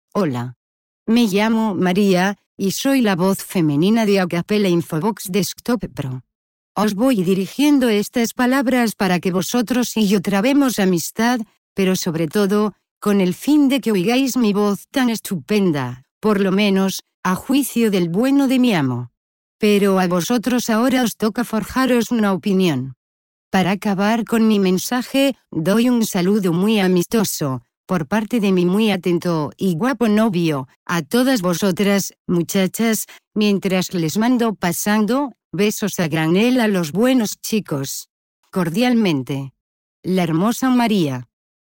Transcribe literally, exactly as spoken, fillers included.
Hola. Me llamo María, y soy la voz femenina de Acapela Infobox Desktop Pro. Os voy dirigiendo estas palabras para que vosotros y yo trabemos amistad, pero sobre todo, con el fin de que oigáis mi voz tan estupenda, por lo menos, a juicio del bueno de mi amo. Pero a vosotros ahora os toca forjaros una opinión. Para acabar con mi mensaje, doy un saludo muy amistoso, por parte de mi muy atento y guapo novio, a todas vosotras, muchachas, mientras les mando pasando, besos a granel a los buenos chicos. Cordialmente. La hermosa María.